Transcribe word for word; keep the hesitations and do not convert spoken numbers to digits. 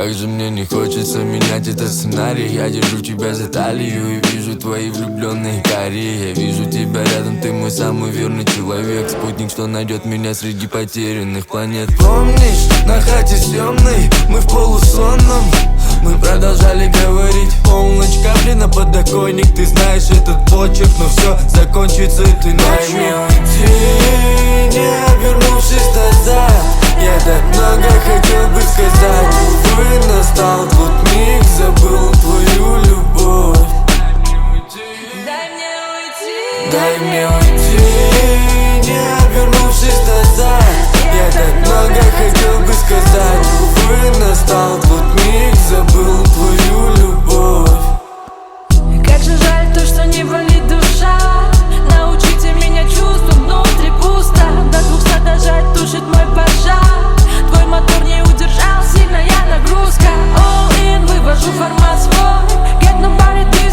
Как же мне не хочется менять этот сценарий. Я держу тебя за талию и вижу твои влюбленные карие. Я вижу тебя рядом, ты мой самый верный человек. Спутник, что найдет меня среди потерянных планет. Помнишь, на хате съемной, мы в полусонном, мы продолжали говорить. Полночь, капли на подоконник. Ты знаешь этот почерк, но все закончится этой ночью. Дай мне уйти, не обернувшись назад. Я так много хотел бы сказать. Увы, настал тот миг, забыл твою любовь. Дай мне уйти, дай мне уйти, не обернувшись назад. Я так много хотел бы сказать. Увы, настал тот миг, забыл твою любовь. Как же жаль то, что не болит душа. Научите меня чувствам, внутри пусто. До двухсот дожать тушит мой пожар. Твой мотор не удержал, сильная нагрузка. All in, вывожу формат свой. Get nobody this